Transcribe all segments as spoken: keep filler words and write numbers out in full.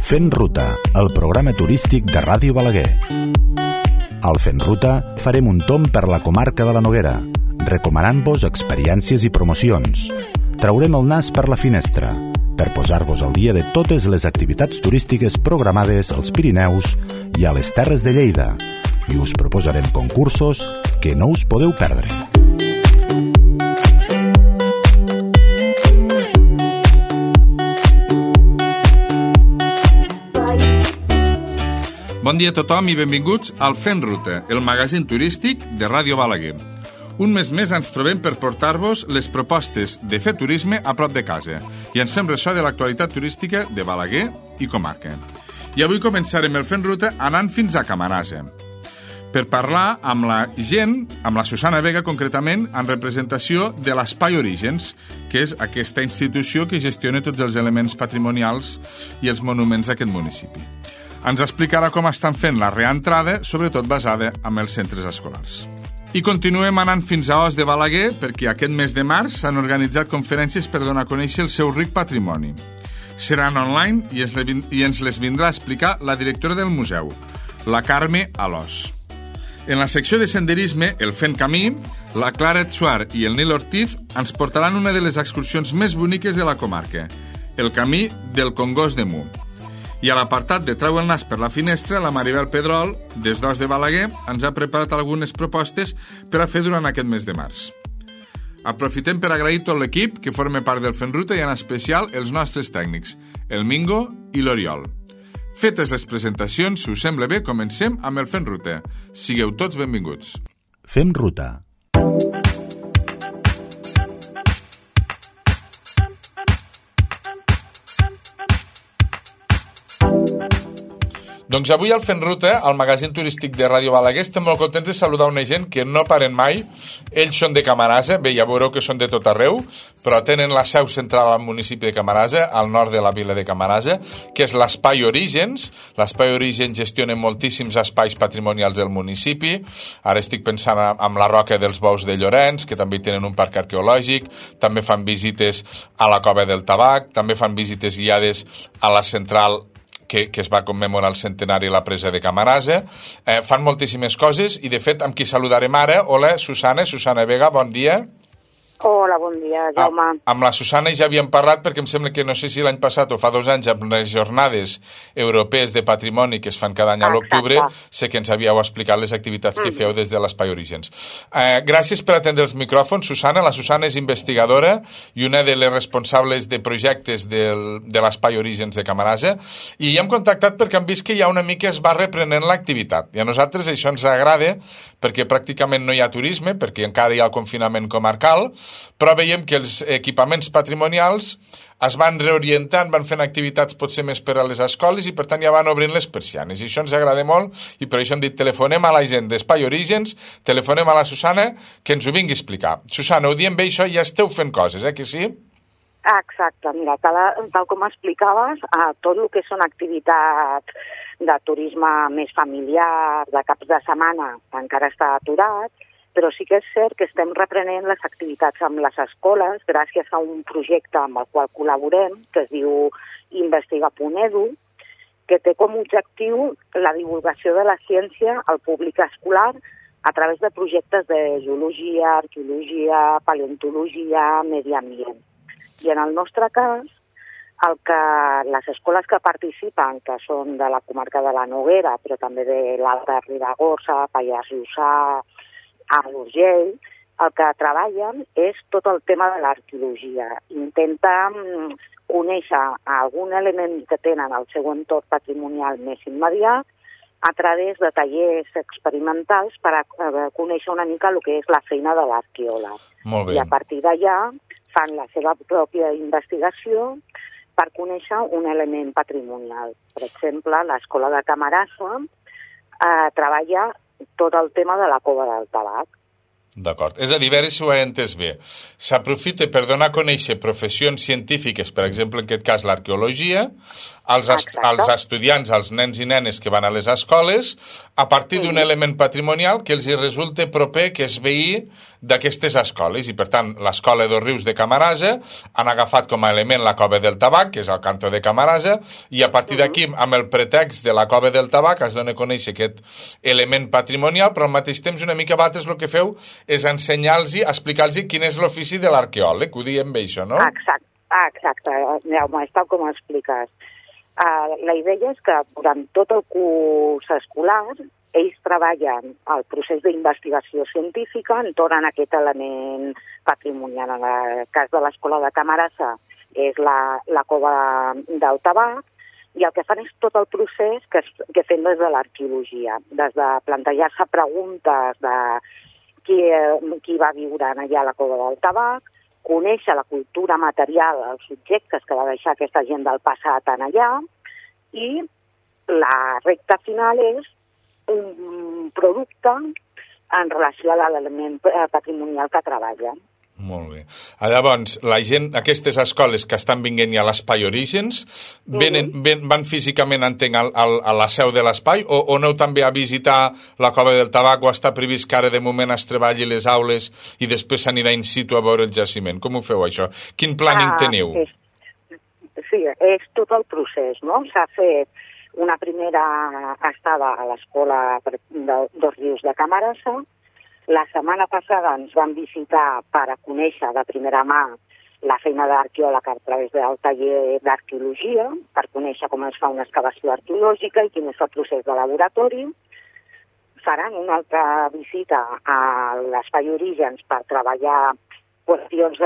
Fent Ruta, el programa turístic de Ràdio Balaguer. Al Fent Ruta farem un tomb per la comarca de la Noguera, recomanant-vos experiències i promocions. Traurem el nas per la finestra, per posar-vos al dia de totes les activitats turístiques programades als Pirineus i a les Terres de Lleida, i us proposarem concursos que no us podeu perdre. Bon dia a tothom i benvinguts al Fent Ruta, el magazín turístic de Ràdio Balaguer. Un mes més ens trobem per portar-vos les propostes de fer turisme a prop de casa i ens fem ressò de l'actualitat turística de Balaguer i comarca. I avui començarem el Fent Ruta anant fins a Camarasa, per parlar amb la gent, amb la Susana Vega concretament, en representació de l'Espai Orígens, que és aquesta institució que gestiona tots els elements patrimonials i els monuments d'aquest municipi. Ens explicarà com estan fent la reentrada, sobretot basada en els centres escolars. I continuem anant fins a Os de Balaguer, perquè aquest mes de març s'han organitzat conferències per donar a conèixer el seu ric patrimoni. Seran online i, es, i ens les vindrà a explicar la directora del museu, la Carme Alòs. En la secció de senderisme, el Fent Camí, la Clara Etsuar i el Nil Ortiz ens portaran una de les excursions més boniques de la comarca, el camí del Congost de Mu. I a l'apartat de Treu el nas per la finestra, la Maribel Pedrol, des d'Os de Balaguer, ens ha preparat algunes propostes per a fer durant aquest mes de març. Aprofitem per agrair tot l'equip que forma part del Fent Ruta i en especial els nostres tècnics, el Mingo i l'Oriol. Fetes les presentacions, si us sembla bé, comencem amb el Fent Ruta. Sigueu tots benvinguts. Fem Ruta. Doncs avui al Fent Ruta, al magazín turístic de Ràdio Balaguer, estem molt contents de saludar una gent que no paren mai. Ells són de Camarasa, bé, ja veureu que són de tot arreu, però tenen la seu central al municipi de Camarasa, al nord de la vila de Camarasa, que és l'Espai Orígens. L'Espai Orígens gestiona moltíssims espais patrimonials del municipi. Ara estic pensant en la Roca dels Bous de Llorenç, que també tenen un parc arqueològic, també fan visites a la Cova del Tabac, també fan visites guiades a la central Que, que es va commemorar el centenari a la presa de Camarasa. Eh, fan moltíssimes coses i, de fet, amb qui saludarem ara. Hola, Susana, Susana Vega, bon dia. Hola, bon dia, Jaume. Ah, amb la Susana ja havíem parlat, perquè em sembla que no sé si l'any passat o fa dos anys, amb les jornades europees de patrimoni que es fan cada any a l'octubre, sé que ens havíeu explicat les activitats que feu des de l'Espai Orígens. Eh, gràcies per atendre els micròfons, Susana. La Susana és investigadora i una de les responsables de projectes del, de l'Espai Orígens de Camarasa, i ja hem contactat perquè hem vist que ja una mica es va reprenent l'activitat. I a nosaltres això ens agrada, perquè pràcticament no hi ha turisme, perquè encara hi ha el confinament comarcal, però veiem que els equipaments patrimonials es van reorientant, van fent activitats potser més per a les escoles i per tant ja van obrint les persianes. I això ens agrada molt i per això hem dit telefonem a la gent d'Espai Orígens, telefonem a la Susana que ens ho vingui a explicar. Susana, ho diem bé això, ja esteu fent coses, eh, que sí? Exacte, mira, tal, tal com explicaves, eh, tot el que són activitats de turisme més familiar, de caps de setmana, encara està aturat, però sí que és cert que estem reprenent les activitats amb les escoles gràcies a un projecte amb el qual col·laborem, que es diu Investiga punt edu, que té com a objectiu la divulgació de la ciència al públic escolar a través de projectes de geologia, arqueologia, paleontologia, medi ambient. I en el nostre cas, el que les escoles que participen, que són de la comarca de la Noguera, però també de l'Alta Ribagorça, Pallars Jussà, a l'Urgell, el que treballen és tot el tema de l'arqueologia. Intenten conèixer algun element que tenen al seu entorn patrimonial més immediat a través de tallers experimentals per a conèixer una mica el que és la feina de l'arqueòleg. Molt bé. I a partir d'allà fan la seva pròpia investigació per conèixer un element patrimonial. Per exemple, l'Escola de Camarasa eh, treballa tot el tema de la Cova del Tabac. D'acord. És a dir, a veure si ho he entès bé. S'aprofita per donar a conèixer professions científiques, per exemple, en aquest cas l'arqueologia, als, est als estudiants, als nens i nenes que van a les escoles, a partir d'un element patrimonial que els hi resulta proper, que és veí d'aquestes escoles, i per tant l'escola dos Rius de Camarasa han agafat com a element la Cova del Tabac, que és el cantó de Camarasa, i a partir d'aquí, amb el pretext de la Cova del Tabac, es dona a conèixer aquest element patrimonial, però al mateix temps una mica vosaltres el que feu és ensenyar-los, explicar-los quin és l'ofici de l'arqueòleg, ho diem bé això, no? Exacte, exacte. Jaume, és tal com expliques. Uh, la idea és que durant tot el curs escolar ells treballen el procés d'investigació científica entorn a aquest element patrimonial. En el cas de l'escola de Camarasa és la, la Cova del Tabac, i el que fan és tot el procés que, que fem des de l'arqueologia, des de plantejar-se preguntes de qui, qui va viure allà a la Cova del Tabac, conèixer la cultura material, els objectes que va deixar aquesta gent del passat en allà, i la recta final és un producte en relació a l'element patrimonial que treballa. Molt bé. Llavors, la gent, aquestes escoles que estan vinguent ja a l'Espai Orígens, venen, ven, van físicament, entenc, al, al, a la seu de l'espai, o, o aneu també a visitar la Cova del Tabac, o està previst que ara de moment es treballi les aules i després s'anirà in situ a veure el jaciment? Com ho feu, això? Quin planning ah, teniu? És, sí, és tot el procés, no? S'ha fet una primera estada a l'escola de dos Rius de Camarasa. La setmana passada ens van visitar per a conèixer de primera mà la feina d'arqueòleg a través del taller d'arqueologia, per conèixer com es fa una excavació arqueològica i quin és el procés de laboratori. Faran una altra visita a l'Espai Orígens per treballar qüestions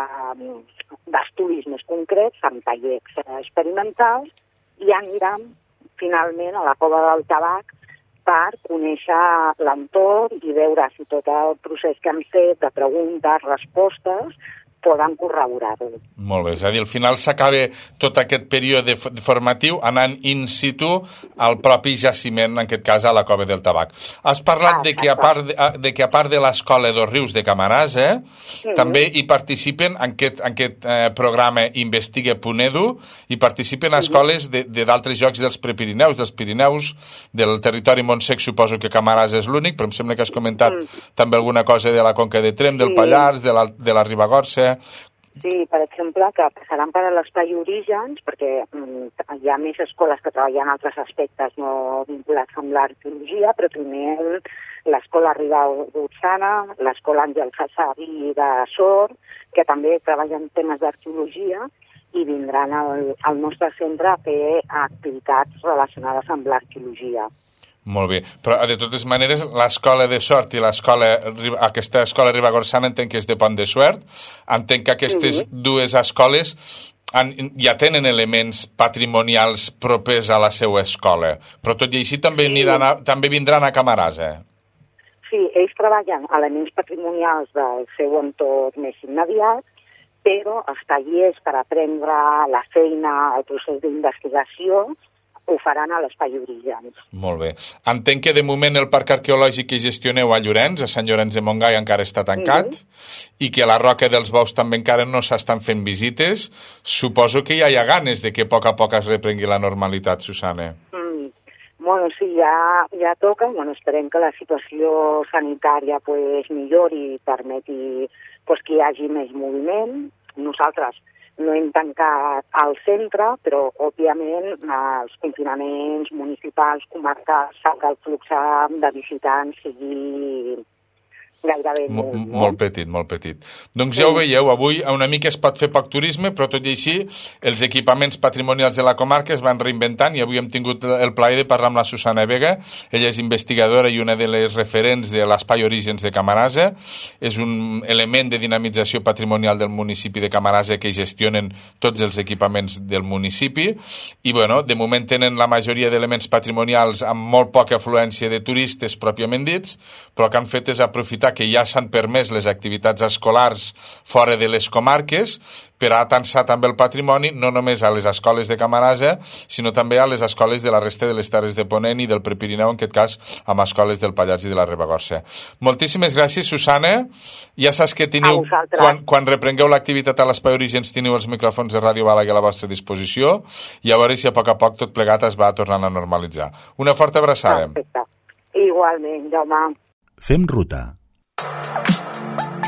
d'estudis més concrets, amb tallers experimentals, i aniran finalment a la Cova del Tabac per conèixer l'entorn i veure si tot el procés que hem fet de preguntes, respostes, poden corroborar-ho. Molt bé, és a dir, al final s'acaba tot aquest període formatiu anant in situ al propi jaciment, en aquest cas a la Cova del Tabac. Has parlat ah, de, que a part de, de que a part de l'escola dos Rius de Camarasa, eh, sí. també hi participen en aquest, en aquest eh, programa Investiga punt edu, i participen a escoles de, de d'altres llocs dels Prepirineus, dels Pirineus, del territori Montsec, suposo que Camarasa és l'únic, però em sembla que has comentat mm. també alguna cosa de la Conca de Tremp, del sí. Pallars, de la, de la Ribagorça. Sí, per exemple, que passaran per a l'Espai Orígens, perquè mm, hi ha més escoles que treballen altres aspectes no vinculats amb l'arqueologia, però primer l'Escola Ribagorçana, l'Escola Àngel Sassari de Sort, que també treballen temes d'arqueologia, i vindran al, al nostre centre a fer activitats relacionades amb l'arqueologia. Molt bé, però de totes maneres l'escola de Sort i l'escola, aquesta escola ribagorçana entenc que és de Pont de Suert, entenc que aquestes sí. dues escoles han, ja tenen elements patrimonials propers a la seva escola, però tot i així també, sí. a, també vindran a Camarasa. Sí, ells treballen elements patrimonials del seu entorn més immediat, però els tallers per aprendre la feina, el procés d'investigació, ho faran a l'Espai Orígens. Molt bé. Entenc que de moment el parc arqueològic que gestioneu a Llorenç, a Sant Llorenç de Montgai, encara està tancat, mm-hmm. i que a la Roca dels Bous també encara no s'estan fent visites. Suposo que ja hi ha ganes de que a poc a poc es reprengui la normalitat, Susana. Mm. Bueno, sí, ja, ja toca. Bueno, esperem que la situació sanitària pues, millori i permeti pues, que hi hagi més moviment. Nosaltres no hem tancat el centre, però, òbviament, els confinaments municipals, comarcals, fan que el flux de visitants sigui gairebé molt, molt, molt petit, molt petit. Doncs ja ho veieu, avui una mica es pot fer poc turisme, però tot i així els equipaments patrimonials de la comarca es van reinventant, i avui hem tingut el plaer de parlar amb la Susana Vega. Ella és investigadora i una de les referents de l'Espai Orígens de Camarasa. És un element de dinamització patrimonial del municipi de Camarasa que gestionen tots els equipaments del municipi, i bueno, de moment tenen la majoria d'elements patrimonials amb molt poca afluència de turistes pròpiament dits, però el que han fet és aprofitar que ja s'han permès les activitats escolars fora de les comarques per a atansar també el patrimoni no només a les escoles de Camarasa, sinó també a les escoles de la resta de les Terres de Ponent i del Prepirineu, en aquest cas amb escoles del Pallars i de la Ribagorça. Moltíssimes gràcies, Susana. Ja saps que teniu, quan, quan reprengueu l'activitat a l'Espai Orígens, teniu els micròfons de Ràdio Balaguer a la vostra disposició, i a veure si a poc a poc tot plegat es va tornant a normalitzar. Una forta abraçada. Perfecte. Igualment, Jaume. Fem ruta.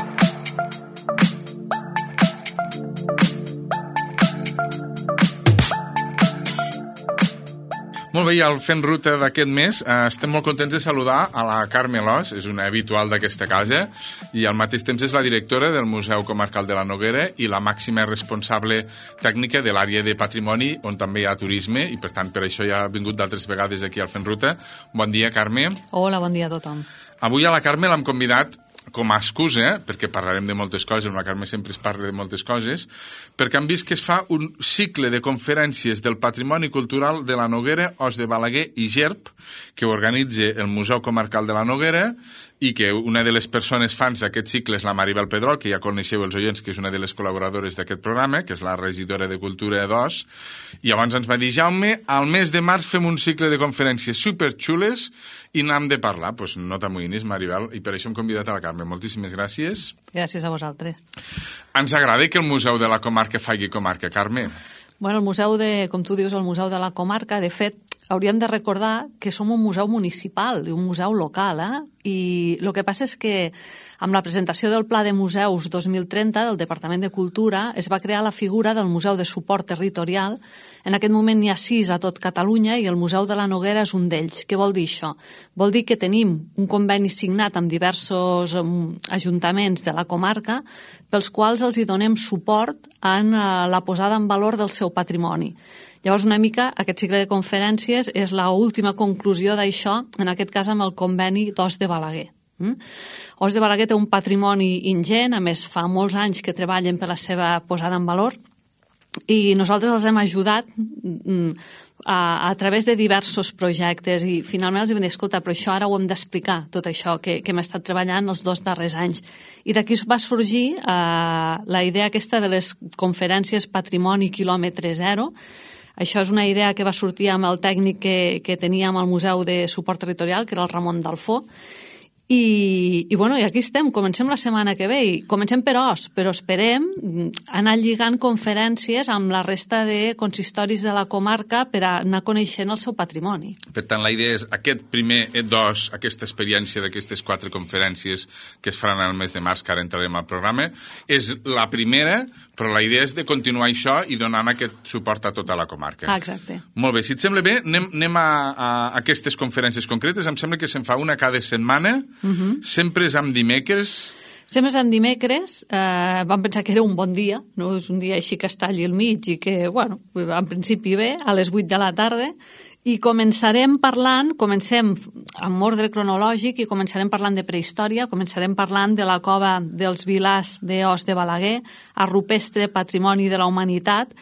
Molt bé, i al Fent Ruta d'aquest mes eh, estem molt contents de saludar a la Carme Los, és una habitual d'aquesta casa, i al mateix temps és la directora del Museu Comarcal de la Noguera i la màxima responsable tècnica de l'àrea de patrimoni, on també hi ha turisme, i per tant per això ja ha vingut d'altres vegades aquí al Fent Ruta. Bon dia, Carme. Hola, bon dia a tothom. Avui a la Carme l'hem convidat com a excusa, perquè parlarem de moltes coses, amb la Carme sempre es parla de moltes coses, perquè han vist que es fa un cicle de conferències del patrimoni cultural de la Noguera, Os de Balaguer i Gerb, que organitza el Museu Comarcal de la Noguera, i que una de les persones fans d'aquest cicle és la Maribel Pedrol, que ja coneixeu els oients, que és una de les col·laboradores d'aquest programa, que és la regidora de Cultura d'Os, i llavors ens va dir, Jaume, al mes de març fem un cicle de conferències superxules i n'hem de parlar. Doncs pues no t'amoïnis, Maribel, i per això hem convidat a la Carme. Moltíssimes gràcies. Gràcies a vosaltres. Ens agrada que el Museu de la Comarca faci comarca, Carme? Bueno, el museu de, com tu dius, el Museu de la Comarca, de fet, hauríem de recordar que som un museu municipal i un museu local, eh? I el que passa és que amb la presentació del Pla de Museus dos mil trenta del Departament de Cultura es va crear la figura del Museu de Suport Territorial. En aquest moment n'hi ha sis a tot Catalunya i el Museu de la Noguera és un d'ells. Què vol dir això? Vol dir que tenim un conveni signat amb diversos um, ajuntaments de la comarca pels quals els hi donem suport en uh, la posada en valor del seu patrimoni. Llavors, una mica, aquest cicle de conferències és l'última conclusió d'això, en aquest cas amb el conveni d'Os de Balaguer. Mm? Os de Balaguer té un patrimoni ingent, a més fa molts anys que treballen per la seva posada en valor, i nosaltres els hem ajudat a, a través de diversos projectes i finalment els hem dit, escolta, però això ara ho hem d'explicar, tot això que, que hem estat treballant els dos darrers anys. I d'aquí va sorgir eh, la idea aquesta de les conferències Patrimoni quilòmetre zero. Això és una idea que va sortir amb el tècnic que, que teníem al Museu de Suport Territorial, que era el Ramon Dalfó. I, i, bueno, i aquí estem, comencem la setmana que ve i comencem per Os, però esperem anar lligant conferències amb la resta de consistoris de la comarca per anar coneixent el seu patrimoni. Per tant, la idea és aquest primer d'Os, aquesta experiència d'aquestes quatre conferències que es faran el mes de març, que ara entrarem al programa, és la primera, però la idea és de continuar això i donant aquest suport a tota la comarca. Ah, exacte. Molt bé, si et sembla bé, anem, anem a, a aquestes conferències concretes. Em sembla que se'n fa una cada setmana. Uh-huh. Sempre és amb dimecres. Sempre és amb dimecres. Eh, vam pensar que era un bon dia, no? És un dia així que està allà al mig i que, bueno, en principi bé, a les vuit de la tarda. I començarem parlant, comencem amb ordre cronològic i començarem parlant de prehistòria, començarem parlant de la cova dels Vilars d'Os de Balaguer, a Rupestre, Patrimoni de la Humanitat.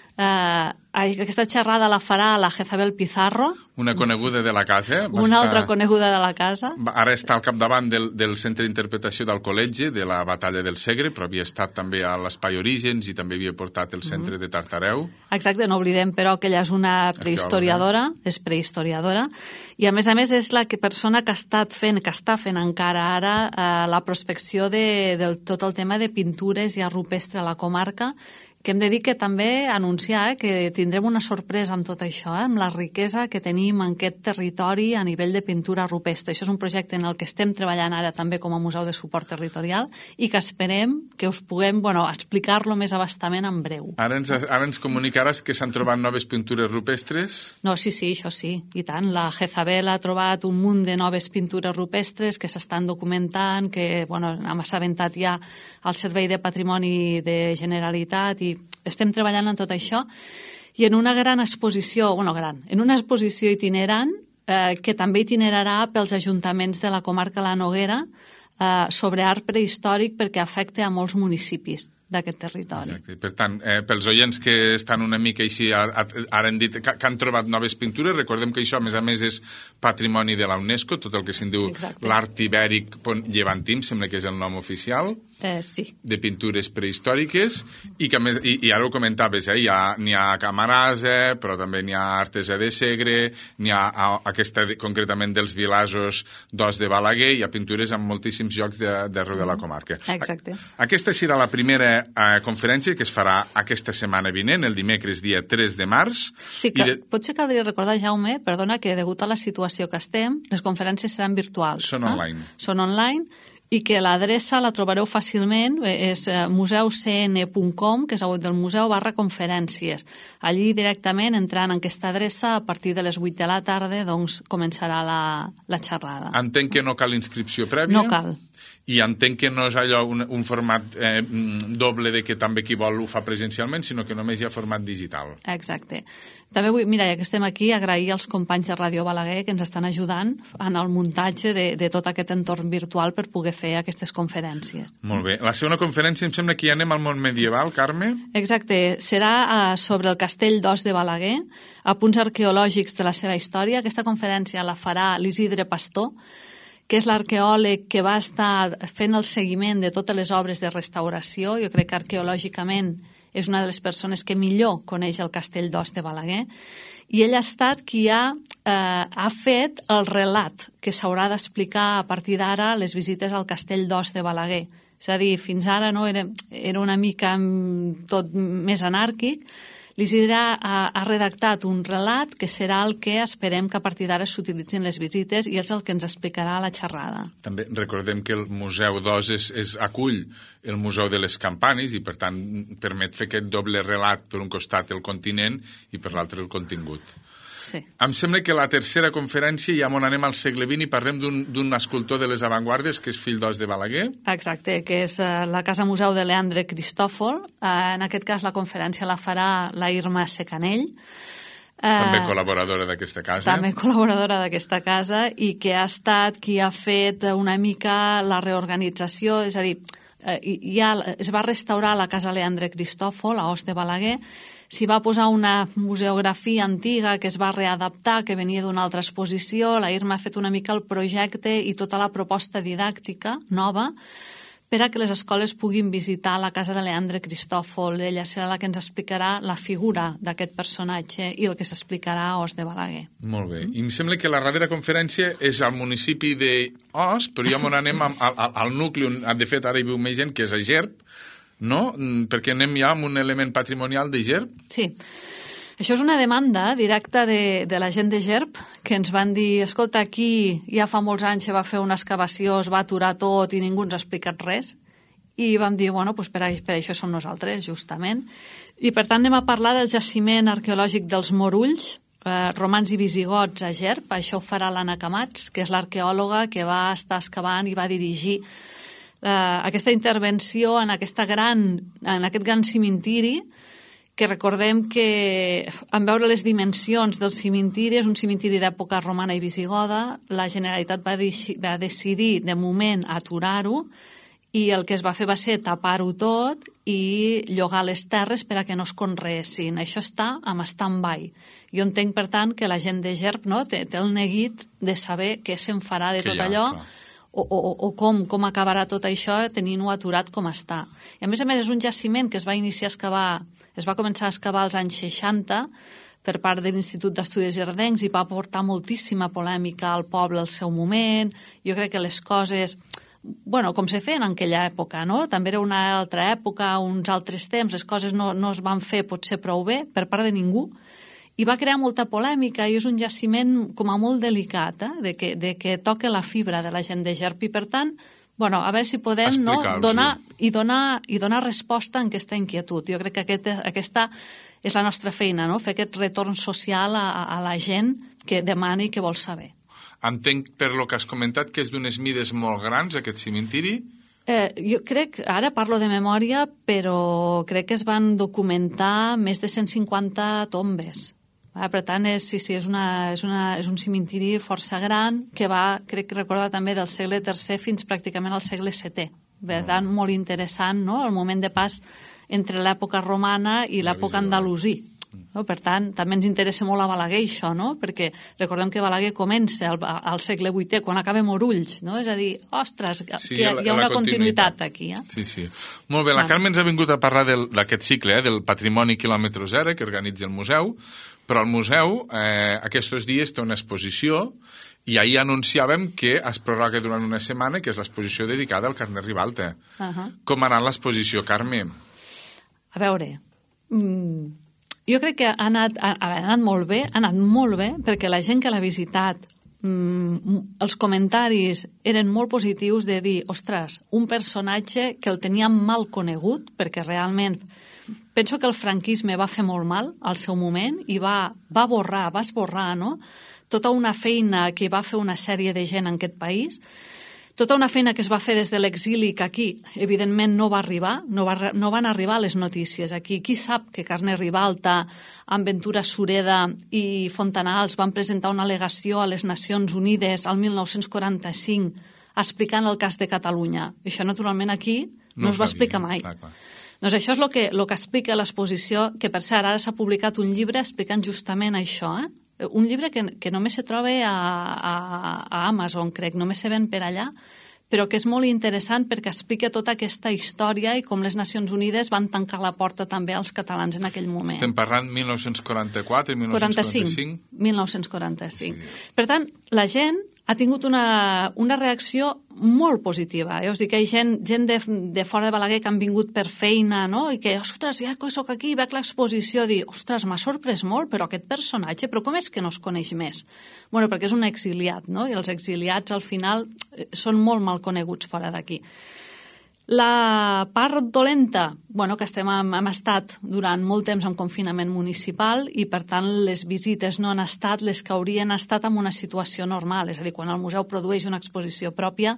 Eh, aquesta xerrada la farà la Jezabel Pizarro. Una coneguda de la casa. Una estar... altra coneguda de la casa. Ara està al capdavant del, del centre d'interpretació del col·legi de la batalla del Segre, però havia estat també a l'Espai Orígens i també havia portat el centre uh-huh. de Tartareu. Exacte, no oblidem però que ella és una prehistoriadora, és prehistoriadora, i a més a més és la que persona que ha estat fent, que està fent encara ara eh, la prospecció de, de tot el tema de pintures i art rupestre a la comarca, que hem de dir que també anunciar eh, que tindrem una sorpresa amb tot això, eh, amb la riquesa que tenim en aquest territori a nivell de pintura rupestre. Això és un projecte en el que estem treballant ara també com a Museu de Suport Territorial i que esperem que us puguem bueno, explicar-lo més abastament en breu. Ara ens, ara ens comunicaràs que s'han trobat noves pintures rupestres? No, sí, sí, això sí, i tant. La Jezabel ha trobat un munt de noves pintures rupestres que s'estan documentant, que bueno, hem assabentat ja al Servei de Patrimoni de Generalitat i estem treballant en tot això i en una gran exposició, bueno, gran, en una exposició itinerant eh, que també itinerarà pels ajuntaments de la comarca La Noguera eh, sobre art prehistòric perquè afecta a molts municipis d'aquest territori. Exacte. Per tant, eh, pels oients que estan una mica així, ara han dit que, que han trobat noves pintures, recordem que això, a més a més, és patrimoni de la UNESCO, tot el que se'n diu l'art ibèric llevantí, sembla que és el nom oficial. Eh, sí. De pintures prehistòriques i que a més, i, i ara ho comentaves, eh, hi ha, n'hi ha a Camarasa, però també n'hi ha Artesa de Segre, n'hi ha a, aquesta de, concretament dels Vilasos d'Os de Balaguer, hi ha pintures en moltíssims llocs d'arreu de, de la comarca. Exacte. A, aquesta serà la primera eh, conferència que es farà aquesta setmana vinent, el dimecres dia tres de març. Sí, que de... potser caldria recordar, Jaume, perdona, que degut a la situació que estem, les conferències seran virtuals. Són eh? online. Són online. i que l'adreça la trobareu fàcilment, és museu c n punt com, que és el web del museu, barra conferències. Allí directament, entrant en aquesta adreça, a partir de les vuit de la tarda, doncs començarà la, la xerrada. Entenc que no cal inscripció prèvia? No cal. I entenc que no és allò un, un format eh, doble de que també qui vol ho fa presencialment, sinó que només hi ha format digital. Exacte. També vull, mira, ja que estem aquí, agrair als companys de Ràdio Balaguer que ens estan ajudant en el muntatge de, de tot aquest entorn virtual per poder fer aquestes conferències. Molt bé. La segona conferència em sembla que ja anem al món medieval, Carme? Exacte. Serà uh, sobre el castell d'Os de Balaguer, a punts arqueològics de la seva història. Aquesta conferència la farà l'Isidre Pastor, que és l'arqueòleg que va estar fent el seguiment de totes les obres de restauració. Jo crec que arqueològicament és una de les persones que millor coneix el castell d'Os de Balaguer, i ell ha estat qui ha, eh, ha fet el relat que s'haurà d'explicar a partir d'ara les visites al castell d'Os de Balaguer. És a dir, fins ara no, era, era una mica tot més anàrquic. L'Isidre ha, ha redactat un relat que serà el que esperem que a partir d'ara s'utilitzin les visites i és el que ens explicarà a la xerrada. També recordem que el Museu d'Os és, és acull el Museu de les Campanes i, per tant, permet fer aquest doble relat, per un costat el continent i per l'altre el contingut. Sí. Em sembla que la tercera conferència ja on anem al segle vint i parlem d'un escultor de les avantguardes que és fill d'Os de Balaguer. Exacte, que és uh, la Casa Museu de Leandre Cristòfol. Uh, en aquest cas la conferència la farà la Irma Secanell. Uh, també col·laboradora d'aquesta casa. També col·laboradora d'aquesta casa i que ha estat qui ha fet una mica la reorganització, és a dir, uh, ja es va restaurar la Casa Leandre Cristòfol a Os de Balaguer. S'hi va posar una museografia antiga que es va readaptar, que venia d'una altra exposició. La Irma ha fet una mica el projecte i tota la proposta didàctica nova per a que les escoles puguin visitar la casa de Leandre Cristòfol. Ella serà la que ens explicarà la figura d'aquest personatge i el que s'explicarà a Os de Balaguer. Molt bé. I em sembla que la darrera conferència és al municipi d'Os, però ja on anem al, al, al nucli on, de fet, ara hi viu més gent, que és a Gerb, no? Perquè anem ja amb un element patrimonial de Gerb? Sí. Això és una demanda directa de, de la gent de Gerb, que ens van dir, escolta, aquí ja fa molts anys se va fer una excavació, es va aturar tot i ningú ens ha explicat res. I vam dir, bueno, doncs per, per això som nosaltres, justament. I per tant anem a parlar del jaciment arqueològic dels Morulls, eh, romans i visigots a Gerb. Això ho farà l'Anna Camats, que és l'arqueòloga que va estar excavant i va dirigir Uh, aquesta intervenció en, aquesta gran, en aquest gran cimentiri, que recordem que en veure les dimensions del cimentiri, és un cimentiri d'època romana i visigoda, la Generalitat va, va decidir de moment aturar-ho i el que es va fer va ser tapar-ho tot i llogar les terres per a que no es conreessin. Això està amb stand-by. Jo entenc, per tant, que la gent de Gerb, no, té, té el neguit de saber què se'n farà de tot allò, o, o, o com, com acabarà tot això tenint-ho aturat com està. I a més a més és un jaciment que es va iniciar a excavar, es va començar a excavar als anys seixanta per part de l'Institut d'Estudis Jardencs i va portar moltíssima polèmica al poble al seu moment. Jo crec que les coses, bueno, com se feien en aquella època, no? També era una altra època, uns altres temps, les coses no, no es van fer potser prou bé per part de ningú, i va crear molta polèmica i és un jaciment com a molt delicat, eh? de, que, de que toca la fibra de la gent de Gerb i, per tant, bueno, a veure si podem no, donar, i, donar, i donar resposta a aquesta inquietud. Jo crec que aquest, aquesta és la nostra feina, no? Fer aquest retorn social a, a la gent que demana i que vol saber. Entenc, per lo que has comentat, que és d'unes mides molt grans, aquest cimentiri? Eh, jo crec, ara parlo de memòria, però crec que es van documentar més de cent cinquanta tombes. Ah, per tant, és, sí, sí, és, una, és, una, és un cimentiri força gran que va, crec recordar també, del segle tercer fins pràcticament al segle setè. Per tant, molt interessant, no?, el moment de pas entre l'època romana i l'època andalusí. No? Per tant, també ens interessa molt a Balaguer això, no?, perquè recordem que Balaguer comença al, al segle vuitè, quan acaba Morulls, no? És a dir, ostres, sí, hi ha, hi ha una continuïtat, continuïtat aquí. Eh? Sí, sí. Molt bé, la ah. Carme ens ha vingut a parlar d'aquest cicle, eh, del patrimoni quilòmetre zero que organitza el museu, però el museu eh, aquests dies té una exposició i ahir anunciàvem que es prorroga durant una setmana, que és l'exposició dedicada al Carnet Ribalta. Uh -huh. Com ha anat l'exposició, Carme? A veure, mm, jo crec que ha anat, ha, ha anat molt bé, ha anat molt bé, perquè la gent que l'ha visitat mm, els comentaris eren molt positius de dir, ostres, un personatge que el teníem mal conegut, perquè realment penso que el franquisme va fer molt mal al seu moment i va, va borrar, va esborrar, no?, tota una feina que va fer una sèrie de gent en aquest país, tota una feina que es va fer des de l'exili que aquí, evidentment, no va arribar, no, va, no van arribar les notícies aquí. Qui sap que Carner Ribalta, amb Ventura Sureda i Fontanals van presentar una al·legació a les Nacions Unides al mil nou-cents quaranta-cinc explicant el cas de Catalunya? Això, naturalment, aquí no, no es va explicar mai. Clar, clar. Doncs això és el que, el que explica l'exposició, que per cert ara s'ha publicat un llibre explicant justament això, eh? Un llibre que, que només se troba a, a, a Amazon, crec, només se ven per allà, però que és molt interessant perquè explica tota aquesta història i com les Nacions Unides van tancar la porta també als catalans en aquell moment. Estem parlant mil nou-cents quaranta-quatre i mil nou-cents quaranta-cinc? mil nou-cents quaranta-cinc. Sí. Per tant, la gent ha tingut una, una reacció molt positiva. Eh? O sigui que hi ha gent, gent de, de fora de Balaguer que han vingut per feina, no?, i que, ostres, ja que soc aquí, veig l'exposició, dir, ostres, m'ha sorprès molt, però aquest personatge, però com és que no es coneix més? Bueno, perquè és un exiliat, no?, i els exiliats al final són molt mal coneguts fora d'aquí. La part dolenta, bueno, que estem, hem estat durant molt temps en confinament municipal i, per tant, les visites no han estat les que haurien estat en una situació normal. És a dir, quan el museu produeix una exposició pròpia,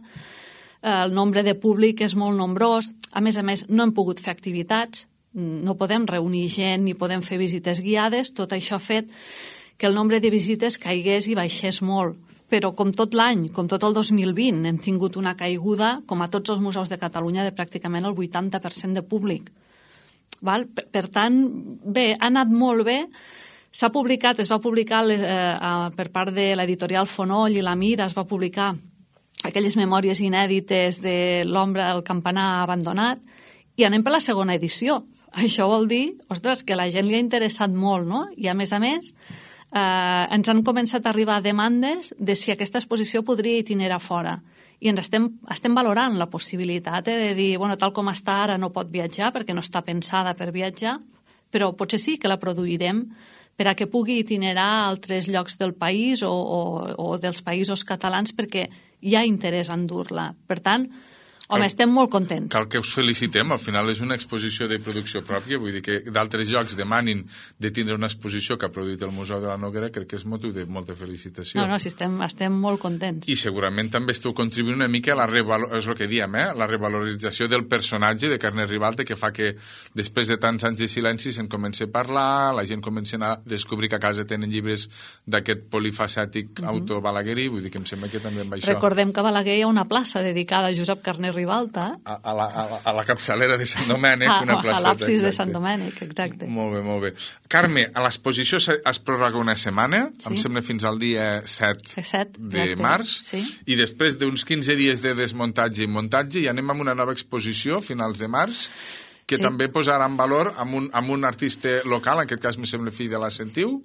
el nombre de públic és molt nombrós. A més a més, no hem pogut fer activitats, no podem reunir gent ni podem fer visites guiades. Tot això ha fet que el nombre de visites caigués i baixés molt. Però com tot l'any, com tot el dos mil vint, hem tingut una caiguda, com a tots els museus de Catalunya, de pràcticament el vuitanta per cent de públic. Val? Per, per tant, bé, ha anat molt bé. S'ha publicat, es va publicar eh, per part de l'editorial Fonoll i la Mira, es va publicar aquelles memòries inèdites de l'ombra del campanar abandonat i anem per la segona edició. Això vol dir, ostres, que la gent li ha interessat molt, no? I a més a més, Uh, ens han començat a arribar demandes de si aquesta exposició podria itinerar fora i ens estem, estem valorant la possibilitat eh, de dir, bueno, tal com està ara no pot viatjar perquè no està pensada per viatjar, però potser sí que la produirem per a que pugui itinerar a altres llocs del país o, o, o dels països catalans perquè hi ha interès en dur-la. Per tant, home, cal, estem molt contents. Cal que us felicitem, al final és una exposició de producció pròpia, vull dir que d'altres llocs demanin de tindre una exposició que ha produït el Museu de la Noguera, crec que és motiu de molta felicitació. No, no, sí, estem, estem molt contents. I segurament també esteu contribuint una mica a la revalor... és el que diem, eh? La revalorització del personatge de Carner Ribalta, que fa que després de tants anys de silenci se'n comença a parlar, la gent comença a descobrir que a casa tenen llibres d'aquest polifacètic uh-huh. autor balaguerí, vull dir que em sembla que també amb això... Recordem que a Balaguer hi ha una plaça dedicada a Josep Carner Ribalta. A, a, la, a, la, a la capçalera de Sant Domènec, a, una placeta. A l'absis de Sant Domènec, exacte. Molt bé, molt bé. Carme, a l'exposició es prorroga una setmana, sí. Em sembla fins al dia set, set de exacte. març, sí. I després d'uns quinze dies de desmuntatge i muntatge ja anem amb una nova exposició a finals de març, que sí. també posarà en valor amb un, amb un artista local, en aquest cas me sembla fill de la Sentiu.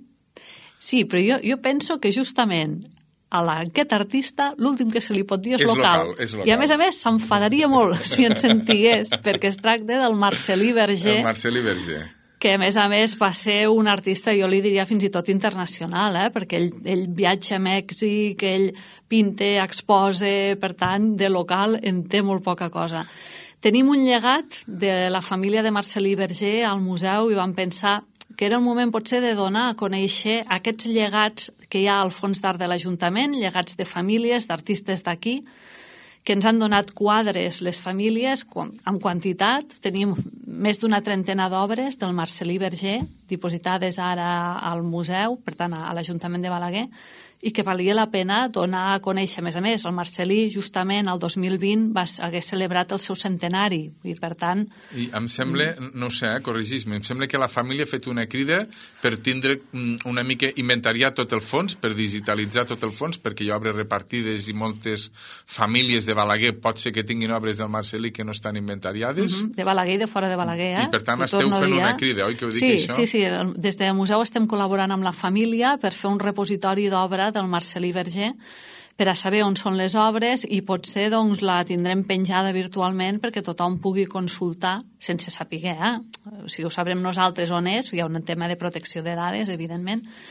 Sí, però jo, jo penso que justament a la, aquest artista l'últim que se li pot dir és, és local. local. És local. I a més a més s'enfadaria molt si ens sentigués, perquè es tracta del Marcel·lí Verger. El Marcel·lí Verger. Que a més a més va ser un artista, jo li diria fins i tot internacional, eh? Perquè ell, ell viatja a Mèxic, ell pinta, exposa, per tant, de local en té molt poca cosa. Tenim un llegat de la família de Marcel·lí Verger al museu i vam pensar que era el moment potser de donar a conèixer aquests llegats que hi ha al fons d'art de l'Ajuntament, llegats de famílies, d'artistes d'aquí, que ens han donat quadres les famílies amb quantitat. Tenim més d'una trentena d'obres del Marcel·lí Verger, dipositades ara al museu, per tant a l'Ajuntament de Balaguer, i que valia la pena donar a conèixer. A més a més, el Marcel·lí justament el dos mil vint va haver celebrat el seu centenari i per tant... I em sembla, no sé, eh, corregis-me, em sembla que la família ha fet una crida per tindre una mica inventariat tot el fons, per digitalitzar tot el fons, perquè hi ha obres repartides i moltes famílies de Balaguer pot ser que tinguin obres del Marcel·lí que no estan inventariades. Uh-huh. De Balaguer i de fora de Balaguer, eh? I per tant esteu fent una crida, oi, que ho dic sí, això? Sí, sí, des del museu estem col·laborant amb la família per fer un repositori d'obra del Marcel·lí Verger per a saber on són les obres i potser doncs, la tindrem penjada virtualment perquè tothom pugui consultar sense saber, eh? O sigui, ho sabrem nosaltres on és, hi ha un tema de protecció de dades, evidentment,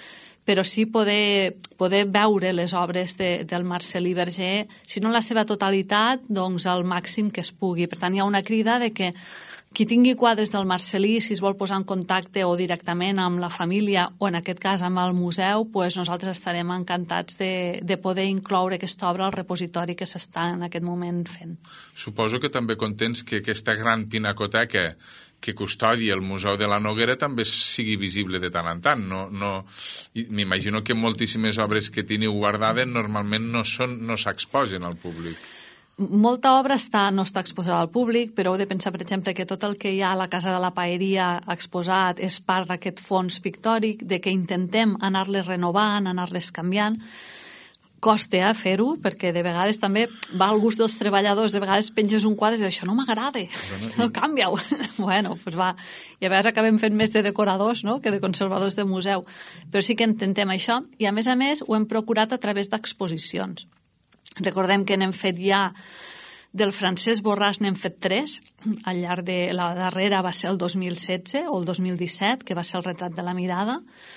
però sí poder, poder veure les obres de, del Marcel·lí Berger, si no en la seva totalitat, doncs al màxim que es pugui. Per tant, hi ha una crida de que qui tingui quadres del Marcel·lí, si es vol posar en contacte o directament amb la família o en aquest cas amb el museu, pues nosaltres estarem encantats de, de poder incloure aquesta obra al repositori que s'està en aquest moment fent. Suposo que també contents que aquesta gran pinacoteca que custodia el Museu de la Noguera també sigui visible de tant en tant. No, no, m'imagino que moltíssimes obres que teniu guardades normalment no, són, no s'exposen al públic. Molta obra està, no està exposada al públic, però heu de pensar, per exemple, que tot el que hi ha a la Casa de la Paeria exposat és part d'aquest fons pictòric, de que intentem anar-les renovant, anar-les canviant. Costa eh, fer-ho, perquè de vegades també va al gust dels treballadors, de vegades penges un quadre i dius, això no m'agrada, no, canvia-ho. Bueno, doncs va, i a vegades acabem fent més de decoradors, no?, que de conservadors de museu. Però sí que intentem això, i a més a més ho hem procurat a través d'exposicions. Recordem que n'hem fet ja, del Francesc Borràs n'hem fet tres, al llarg de la darrera va ser el dos mil setze o el dos mil disset, que va ser el retrat de la mirada,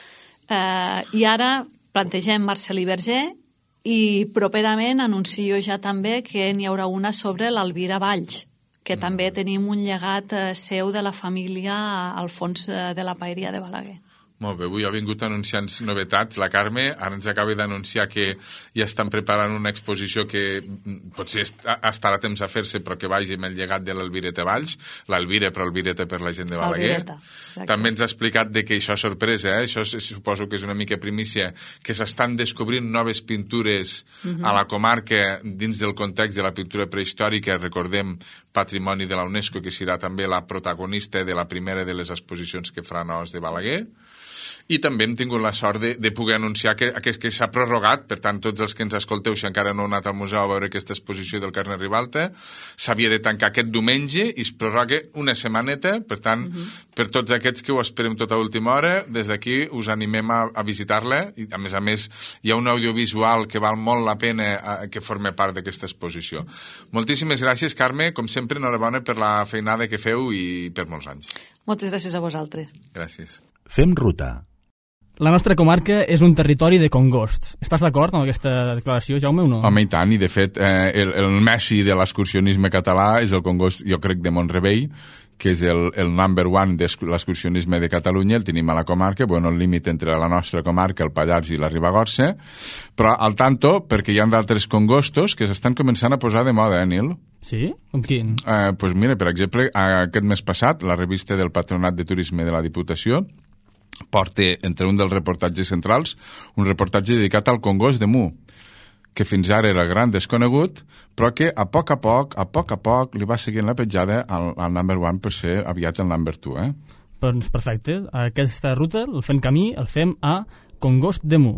eh, i ara plantegem Marcel·lí Berger i properament anuncio ja també que n'hi haurà una sobre l'Alvira Valls, que mm. també tenim un llegat eh, seu de la família al fons eh, de la Paeria de Balaguer. Molt bé, avui ha vingut anunciant novetats. La Carme ara ens acaba d'anunciar que ja estan preparant una exposició que potser estarà temps a fer-se, però que vagi amb el llegat de l'Alvireta Valls, l'Alvira però Alvireta per la gent de Balaguer. També ens ha explicat de que això és sorpresa, eh? Això suposo que és una mica primícia, que s'estan descobrint noves pintures uh-huh. a la comarca dins del context de la pintura prehistòrica, recordem, patrimoni de la UNESCO, que serà també la protagonista de la primera de les exposicions que faran a Os de Balaguer. I també hem tingut la sort de, de poder anunciar que, que, que s'ha prorrogat, per tant, tots els que ens escolteu, si encara no heu anat al museu a veure aquesta exposició del Carner Ribalta, s'havia de tancar aquest diumenge i es prorroga una setmaneta, per tant, uh-huh. per tots aquests que ho esperem tota última hora, des d'aquí us animem a, a visitar-la, i a més a més hi ha un audiovisual que val molt la pena a, que forme part d'aquesta exposició. Moltíssimes gràcies, Carme, com sempre, enhorabona per la feinada que feu i per molts anys. Moltes gràcies a vosaltres. Gràcies. Fem ruta. La nostra comarca és un territori de congosts. Estàs d'acord amb aquesta declaració, Jaume, o no? Home, i tant, i de fet eh, el, el Messi de l'excursionisme català és el congost, jo crec, de Mont-rebei, que és el, el number one de l'excursionisme de Catalunya, el tenim a la comarca, bueno, el límit entre la nostra comarca, el Pallars i la Ribagorça, però al tanto, perquè hi ha d'altres congostos que s'estan començant a posar de moda, eh, Nil? Sí? Com quin? Eh, pues mira, per exemple, aquest mes passat, la revista del Patronat de Turisme de la Diputació porta, entre un dels reportatges centrals, un reportatge dedicat al congost de Mu, que fins ara era gran desconegut, però que a poc a poc, a poc a poc, li va seguint la petjada al, al number one per ser aviat el number two, eh? Doncs perfecte. Aquesta ruta, el Fem Camí, el fem a Congost de Mu.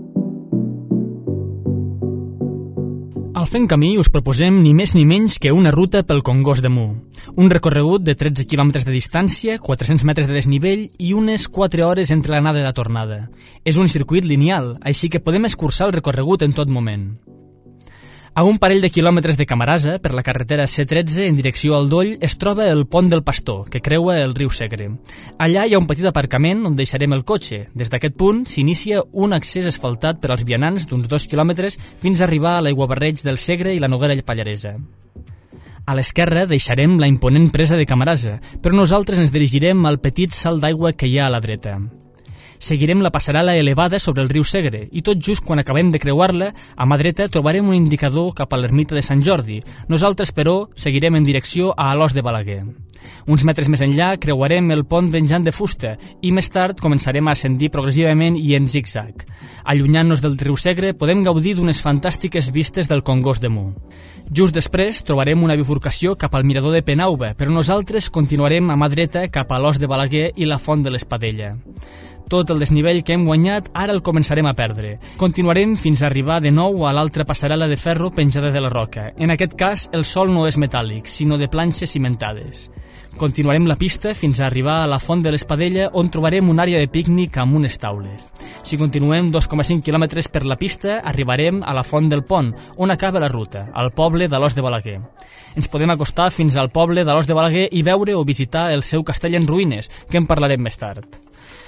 Al Fem Camí us proposem ni més ni menys que una ruta pel Congost de Mu. Un recorregut de tretze quilòmetres de distància, quatre-cents metres de desnivell i unes quatre hores entre l'anada i la tornada. És un circuit lineal, així que podem escurçar el recorregut en tot moment. A un parell de quilòmetres de Camarasa, per la carretera C tretze en direcció al Doll, es troba el Pont del Pastor, que creua el riu Segre. Allà hi ha un petit aparcament on deixarem el cotxe. Des d'aquest punt s'inicia un accés asfaltat per als vianants d'uns dos quilòmetres fins a arribar a l'aiguabarreig del Segre i la Noguera Pallaresa. A l'esquerra deixarem la imponent presa de Camarasa, però nosaltres ens dirigirem al petit salt d'aigua que hi ha a la dreta. Seguirem la passarel·la elevada sobre el riu Segre i tot just quan acabem de creuar-la, a mà dreta trobarem un indicador cap a l'ermita de Sant Jordi. Nosaltres, però, seguirem en direcció a Alòs de Balaguer. Uns metres més enllà creuarem el pont Benjant de Fusta i més tard començarem a ascendir progressivament i en zig-zag. Allunyant-nos del riu Segre podem gaudir d'unes fantàstiques vistes del Congost de Mu. Just després trobarem una bifurcació cap al mirador de Penauba, però nosaltres continuarem a mà dreta cap a Alòs de Balaguer i la Font de l'Espadella. Tot el desnivell que hem guanyat ara el començarem a perdre. Continuarem fins a arribar de nou a l'altra passarel·la de ferro penjada de la roca. En aquest cas, el sòl no és metàl·lic, sinó de planxes cimentades. Continuarem la pista fins a arribar a la Font de l'Espadella, on trobarem una àrea de pícnic amb unes taules. Si continuem dos coma cinc quilòmetres per la pista, arribarem a la Font del Pont, on acaba la ruta, al poble d'Alòs de Balaguer. Ens podem acostar fins al poble d'Alòs de Balaguer i veure o visitar el seu castell en ruïnes, que en parlarem més tard.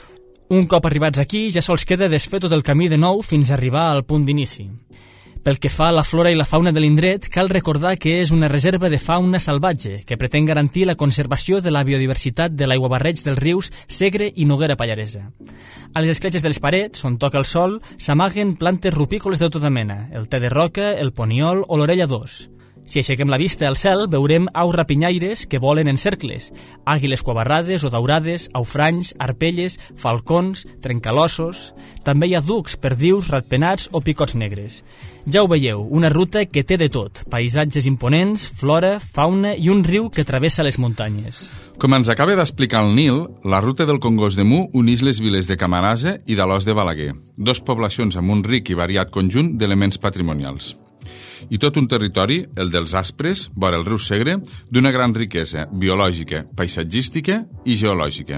Un cop arribats aquí, ja sols queda desfer tot el camí de nou fins a arribar al punt d'inici. Pel que fa a la flora i la fauna de l'indret, cal recordar que és una reserva de fauna salvatge que pretén garantir la conservació de la biodiversitat de l'aiguabarreig dels rius Segre i Noguera Pallaresa. A les escletxes de les parets, on toca el sol, s'amaguen plantes rupícoles de tota mena, el te de roca, el poniol o l'orella d'ós. Si aixequem la vista al cel, veurem aus rapinyaires que volen en cercles, àguiles coabarrades o daurades, aufranys, arpelles, falcons, trencalossos. També hi ha ducs, perdius, ratpenats o picots negres. Ja ho veieu, una ruta que té de tot, paisatges imponents, flora, fauna i un riu que travessa les muntanyes. Com ens acaba d'explicar el Nil, la ruta del Congost de Mu uneix les viles de Camarasa i d'Alòs de Balaguer, dos poblacions amb un ric i variat conjunt d'elements patrimonials. I tot un territori, el dels Aspres, vora el riu Segre, d'una gran riquesa biològica, paisatgística i geològica.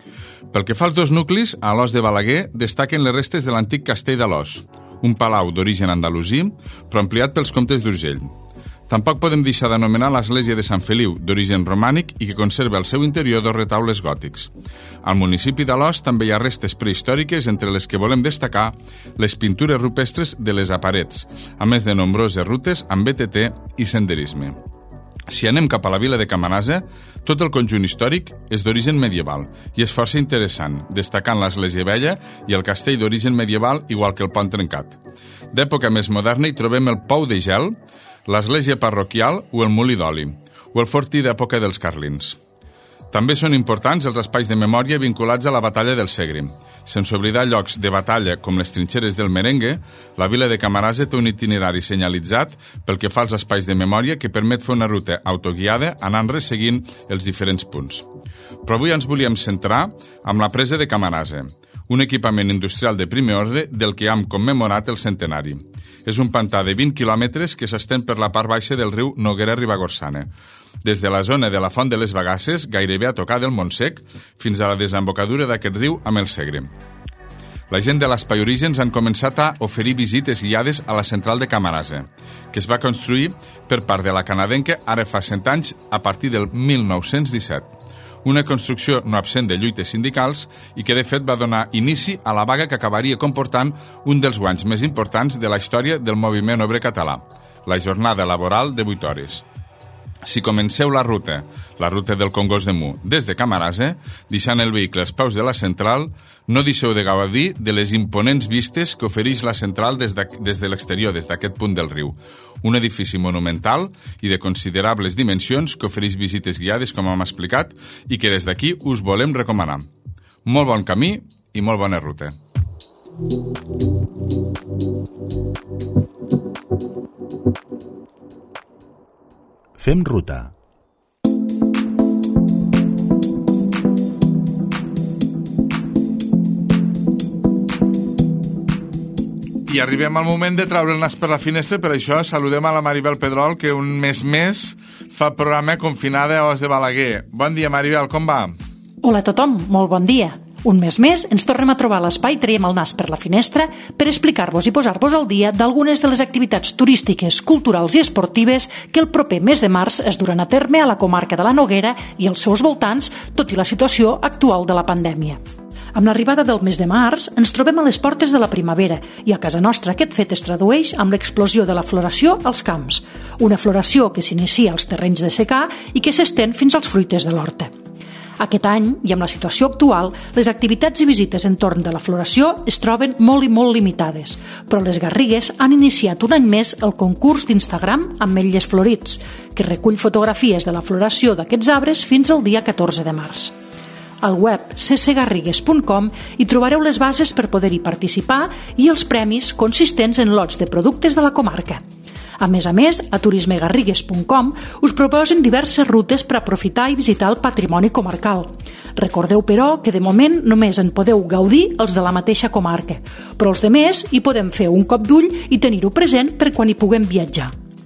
Pel que fa als dos nuclis, a Alòs de Balaguer destaquen les restes de l'antic castell d'Alòs, un palau d'origen andalusí, però ampliat pels comtes d'Urgell. Tampoc podem deixar d'anomenar l'església de Sant Feliu, d'origen romànic i que conserva al seu interior dos retaules gòtics. Al municipi d'Alòs també hi ha restes prehistòriques, entre les que volem destacar les pintures rupestres de les aparets, a més de nombroses rutes amb B T T i senderisme. Si anem cap a la vila de Camarasa, tot el conjunt històric és d'origen medieval i és força interessant, destacant l'església vella i el castell d'origen medieval, igual que el pont trencat. D'època més moderna hi trobem el Pou de Gel, l'església parroquial o el molí d'oli, o el fortí d'època dels carlins. També són importants els espais de memòria vinculats a la batalla del Segre. Sense oblidar llocs de batalla com les trinxeres del Merengue, la vila de Camarasa té un itinerari senyalitzat pel que fa als espais de memòria que permet fer una ruta autoguiada anant resseguint els diferents punts. Però avui ens volíem centrar amb la presa de Camarasa, un equipament industrial de primer ordre del que hem commemorat el centenari. És un pantà de vint quilòmetres que s'estén per la part baixa del riu Noguera Ribagorçana, des de la zona de la Font de les Bagasses, gairebé a tocar del Montsec, fins a la desembocadura d'aquest riu amb el Segre. La gent de l'Espai Orígens han començat a oferir visites guiades a la central de Camarasa, que es va construir per part de la canadenca ara fa cent anys a partir del mil nou-cents disset. Una construcció no absent de lluites sindicals i que de fet va donar inici a la vaga que acabaria comportant un dels guanys més importants de la història del moviment obrer català, la jornada laboral de vuit hores. Si comenceu la ruta, la ruta del Congost de Mu, des de Camarasa, deixant el vehicle als peus de la central, no deixeu de gaudir de les imponents vistes que ofereix la central des de, des de l'exterior, des d'aquest punt del riu. Un edifici monumental i de considerables dimensions que ofereix visites guiades, com hem explicat, i que des d'aquí us volem recomanar. Molt bon camí i molt bona ruta. Fem ruta. I arribem al moment de treure el nas per la finestra, per això saludem a la Maribel Pedrol, que un mes més fa programa confinada a Os de Balaguer. Bon dia, Maribel, com va? Hola a tothom, molt bon dia. Un mes més ens tornem a trobar a l'espai Traiem el nas per la finestra per explicar-vos i posar-vos al dia d'algunes de les activitats turístiques, culturals i esportives que el proper mes de març es duran a terme a la comarca de la Noguera i als seus voltants, tot i la situació actual de la pandèmia. Amb l'arribada del mes de març ens trobem a les portes de la primavera i a casa nostra aquest fet es tradueix amb l'explosió de la floració als camps, una floració que s'inicia als terrenys de secà i que s'estén fins als fruiters de l'horta. Aquest any, i amb la situació actual, les activitats i visites entorn de la floració es troben molt i molt limitades, però les Garrigues han iniciat un any més el concurs d'Instagram Ametlles Florits, que recull fotografies de la floració d'aquests arbres fins al dia catorze de març. Al web c c garrigues punt com hi trobareu les bases per poder-hi participar i els premis consistents en lots de productes de la comarca. A més a més, a turisme garrigues punt com us proposen diverses rutes per aprofitar i visitar el patrimoni comarcal. Recordeu, però, que de moment només en podeu gaudir els de la mateixa comarca, però els de més hi podem fer un cop d'ull i tenir-ho present per quan hi puguem viatjar.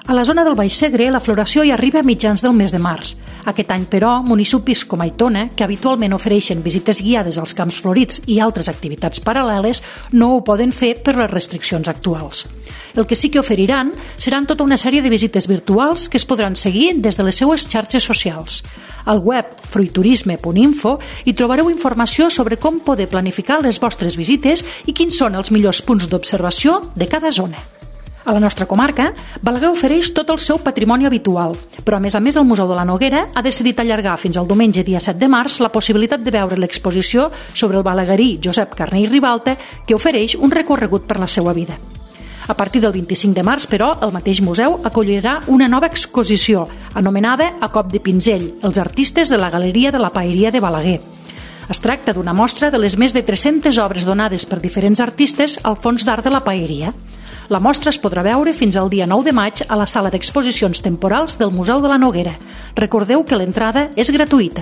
A la zona del Baix Segre, la floració hi arriba a mitjans del mes de març. Aquest any, però, municipis com Aitona, que habitualment ofereixen visites guiades als camps florits i altres activitats paral·leles, no ho poden fer per les restriccions actuals. El que sí que oferiran seran tota una sèrie de visites virtuals que es podran seguir des de les seues xarxes socials. Al web fruiturisme punt info hi trobareu informació sobre com poder planificar les vostres visites i quins són els millors punts d'observació de cada zona. A la nostra comarca, Balaguer ofereix tot el seu patrimoni habitual, però a més a més el Museu de la Noguera ha decidit allargar fins al diumenge dia set de març la possibilitat de veure l'exposició sobre el balaguerí Josep Carner i Ribalta, que ofereix un recorregut per la seva vida. A partir del vint-i-cinc de març, però, el mateix museu acollirà una nova exposició, anomenada A cop de pinzell, els artistes de la Galeria de la Paeria de Balaguer. Es tracta d'una mostra de les més de tres-centes obres donades per diferents artistes al fons d'art de la paeria. La mostra es podrà veure fins al dia nou de maig a la sala d'exposicions temporals del Museu de la Noguera. Recordeu que l'entrada és gratuïta.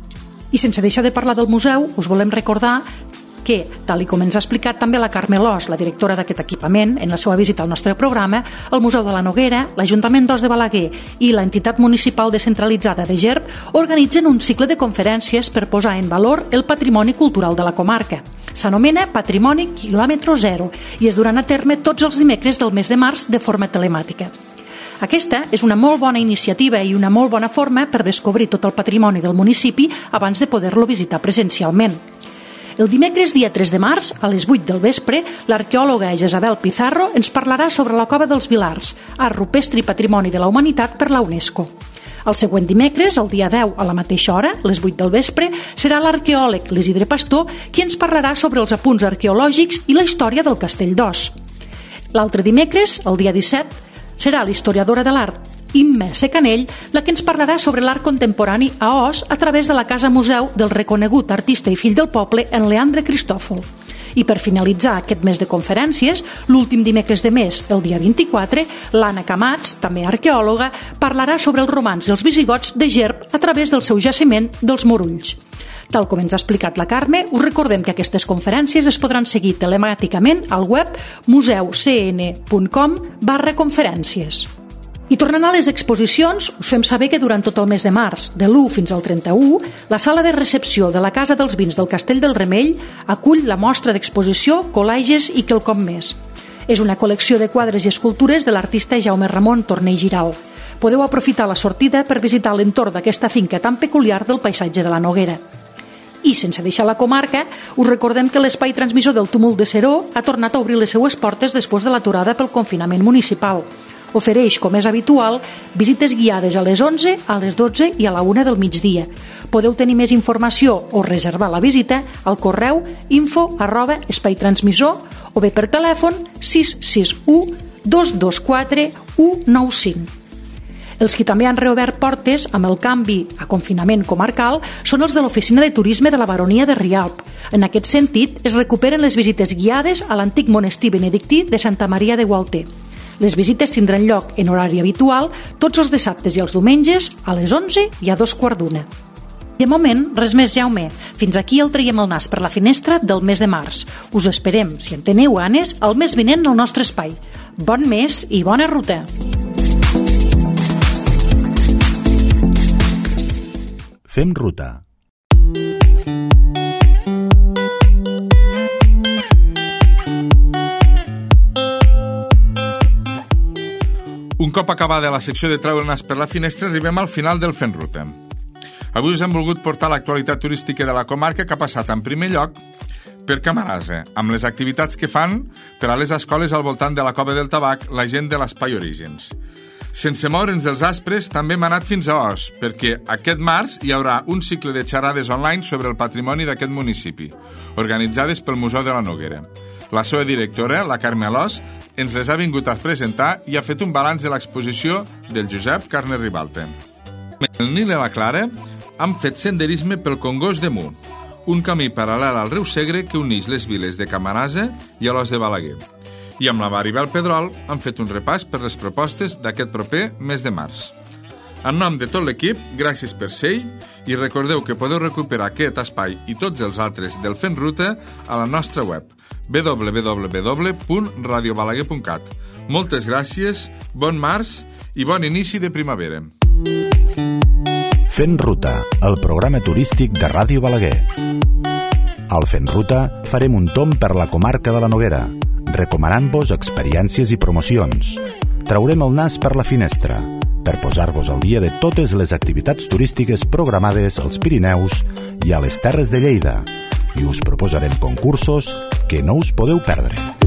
I sense deixar de parlar del museu, us volem recordar que, tal com ens ha explicat també la Carme Lós, la directora d'aquest equipament, en la seva visita al nostre programa, el Museu de la Noguera, l'Ajuntament d'Os de Balaguer i l'entitat municipal descentralitzada de Gerb organitzen un cicle de conferències per posar en valor el patrimoni cultural de la comarca. S'anomena Patrimoni quilòmetre zero i es duran a terme tots els dimecres del mes de març de forma telemàtica. Aquesta és una molt bona iniciativa i una molt bona forma per descobrir tot el patrimoni del municipi abans de poder-lo visitar presencialment. El dimecres dia tres de març, a les vuit del vespre, l'arqueòloga Jezabel Pizarro ens parlarà sobre la Cova dels Vilars, art rupestre i patrimoni de la humanitat per la UNESCO. El següent dimecres, el dia deu, a la mateixa hora, les vuit del vespre, serà l'arqueòleg l'Isidre Pastor qui ens parlarà sobre els apunts arqueològics i la història del Castell d'Os. L'altre dimecres, el dia disset, serà l'historiadora de l'art Imma Secanell la que ens parlarà sobre l'art contemporani a Os a través de la Casa Museu del reconegut artista i fill del poble en Leandre Cristòfol. I per finalitzar aquest mes de conferències, l'últim dimecres de mes, el dia vint-i-quatre, l'Anna Camats, també arqueòloga, parlarà sobre els romans i els visigots de Gerb a través del seu jaciment dels Morulls. Tal com ens ha explicat la Carme, us recordem que aquestes conferències es podran seguir telemàticament al web museucn punt com barra conferències. I tornant a les exposicions, us fem saber que durant tot el mes de març, de l'u fins al trenta-u, la sala de recepció de la Casa dels Vins del Castell del Remei acull la mostra d'exposició Col·lages i quelcom més. És una col·lecció de quadres i escultures de l'artista Jaume Ramon Torné i Giral. Podeu aprofitar la sortida per visitar l'entorn d'aquesta finca tan peculiar del paisatge de la Noguera. I, sense deixar la comarca, us recordem que l'espai transmissor del Túmul de Seró ha tornat a obrir les seues portes després de l'aturada pel confinament municipal. Ofereix, com és habitual, visites guiades a les onze, a les dotze i a la una del migdia. Podeu tenir més informació o reservar la visita al correu info arroba espaitransmissor o bé per telèfon sis sis u dos dos quatre u nou cinc. Els que també han reobert portes amb el canvi a confinament comarcal són els de l'Oficina de Turisme de la Baronia de Rialp. En aquest sentit, es recuperen les visites guiades a l'antic monestir benedictí de Santa Maria de Gualter. Les visites tindran lloc en horari habitual tots els dissabtes i els diumenges a les onze i a dos quarts d'una. De moment, res més, Jaume. Fins aquí el traiem el nas per la finestra del mes de març. Us esperem, si en teniu ganes, el mes vinent al nostre espai. Bon mes i bona ruta! Fem ruta. Un cop acabada la secció de Treu el nas per la finestra, arribem al final del Fent Ruta. Avui us hem volgut portar l'actualitat turística de la comarca que ha passat en primer lloc per Camarasa, amb les activitats que fan per a les escoles al voltant de la Cova del Tabac la gent de l'Espai Orígens. Sense moure'ns dels aspres, també hem anat fins a Os, perquè aquest març hi haurà un cicle de xerrades online sobre el patrimoni d'aquest municipi, organitzades pel Museu de la Noguera. La seva directora, la Carme Lós, ens les ha vingut a presentar i ha fet un balanç de l'exposició del Josep Carner Ribalta. El Nil i la Clara han fet senderisme pel Congost de Mu, un camí paral·lel al riu Segre que uneix les viles de Camarasa i a l'Os de Balaguer. I amb la Maribel Pedrol han fet un repàs per les propostes d'aquest proper mes de març. En nom de tot l'equip, gràcies per ser-hi i recordeu que podeu recuperar aquest espai i tots els altres del Fent Ruta a la nostra web w w w punt radio balaguer punt cat. Moltes gràcies, bon març i bon inici de primavera. Fent Ruta, el programa turístic de Ràdio Balaguer. Al Fent Ruta farem un tomb per la comarca de la Noguera, recomanant-vos experiències i promocions. Traurem el nas per la finestra per posar-vos al dia de totes les activitats turístiques programades als Pirineus i a les Terres de Lleida, i us proposarem concursos que no us podeu perdre.